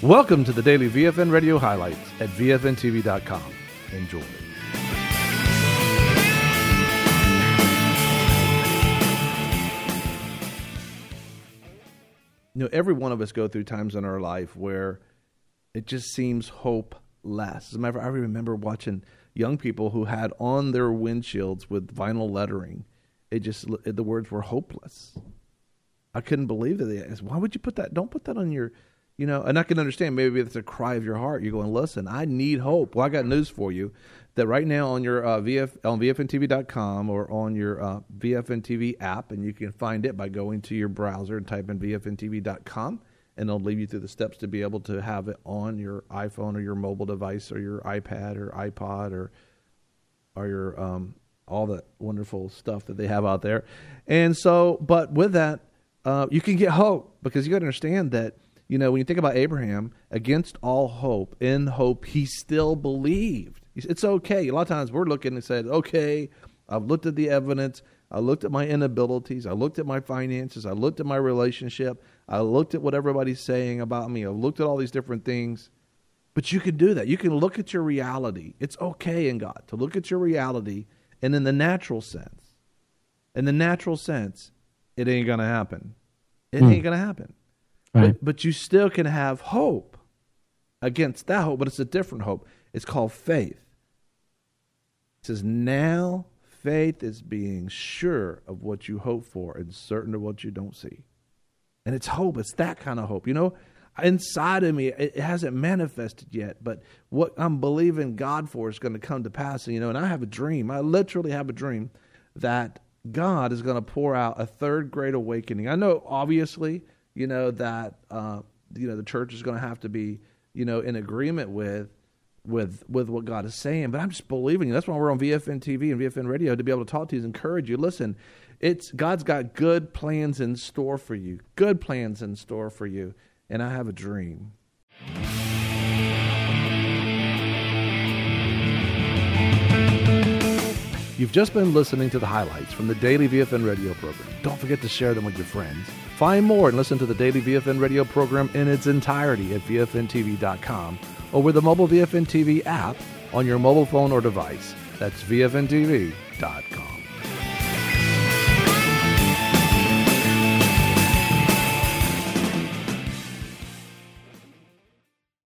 Welcome to the daily VFN Radio highlights at VFNTV.com. Enjoy. You know, every one of us go through times in our life where it just seems hopeless. As a matter of fact, I remember watching young people who had on their windshields with vinyl lettering, the words were hopeless. I couldn't believe that. Why would you put that? Don't put that on your, and I can understand maybe it's a cry of your heart. You're going, listen, I need hope. Well, I got news for you that right now on your on VFNTV.com or on your VFN TV app, and you can find it by going to your browser and type in VFNTV.com, and it'll lead you through the steps to be able to have it on your iPhone or your mobile device or your iPad or iPod or your all that wonderful stuff that they have out there. And so, but with that, you can get hope, because you got to understand that, when you think about Abraham, against all hope, in hope, he still believed. It's okay. A lot of times we're looking and said, okay, I've looked at the evidence. I looked at my inabilities. I looked at my finances. I looked at my relationship. I looked at what everybody's saying about me. I looked at all these different things. But you can do that. You can look at your reality. It's okay in God to look at your reality, and in the natural sense, it ain't going to happen. It ain't going to happen. Right. But you still can have hope against that hope, but it's a different hope. It's called faith. It says, now faith is being sure of what you hope for and certain of what you don't see. And it's hope. It's that kind of hope. Inside of me, it hasn't manifested yet, but what I'm believing God for is going to come to pass. And I have a dream. I literally have a dream that God is going to pour out a third great awakening. I know, obviously, that the church is going to have to be, in agreement with what God is saying. But I'm just believing. That's why we're on VFN TV and VFN Radio, to be able to talk to you and encourage you. Listen, God's got good plans in store for you. Good plans in store for you. And I have a dream. You've just been listening to the highlights from the Daily VFN Radio program. Don't forget to share them with your friends. Find more and listen to the Daily VFN Radio program in its entirety at VFNTV.com or with the mobile VFN TV app on your mobile phone or device. That's VFNTV.com.